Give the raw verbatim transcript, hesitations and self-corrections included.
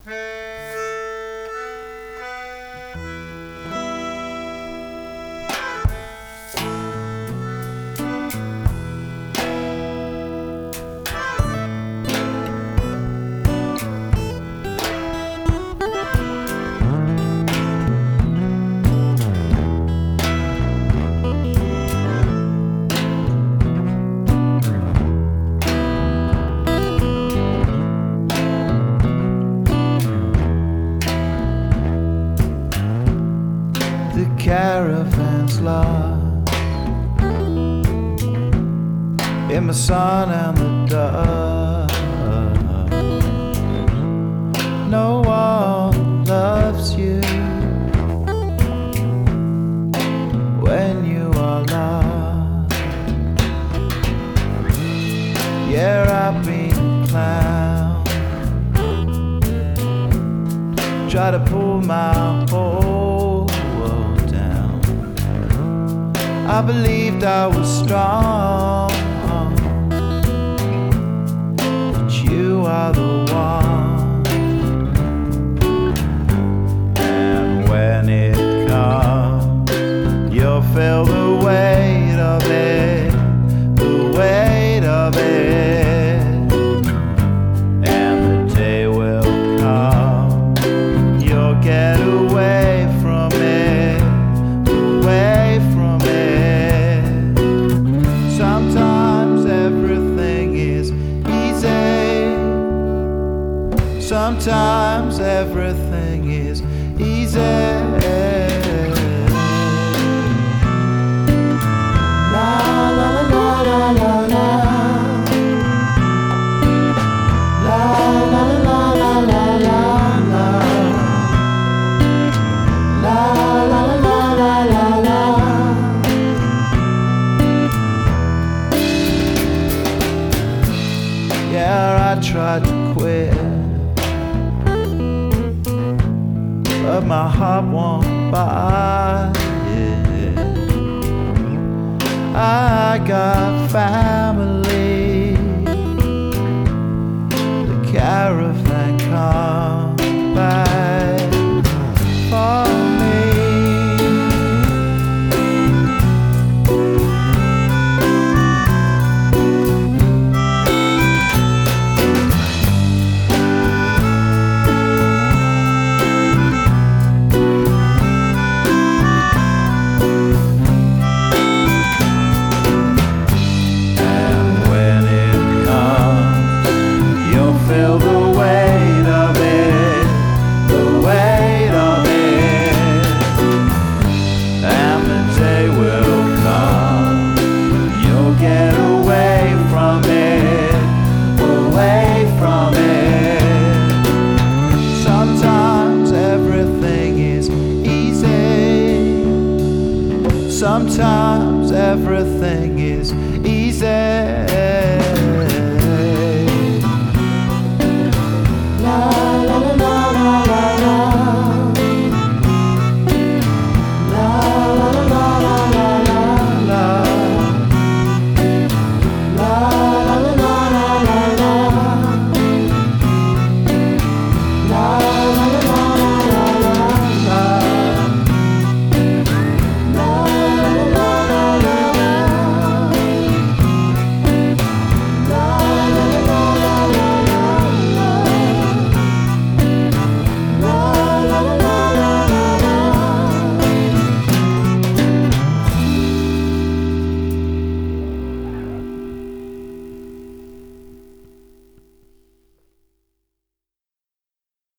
The caravan's lost in the sun and the dust. No one loves you when you are lost. Yeah, I've been clown, try to pull my whole world down. I believed I was strong, but you are the one. And when it comes, you'll feel the weight of it, the weight of it. And the day will come, you'll get away from it, away from it. Sometimes everything is easy, sometimes everything is easy. La la la la la la. La la la la la la la. La la la la la la. Yeah, I tried to quit, but my heart won't buy it. I got found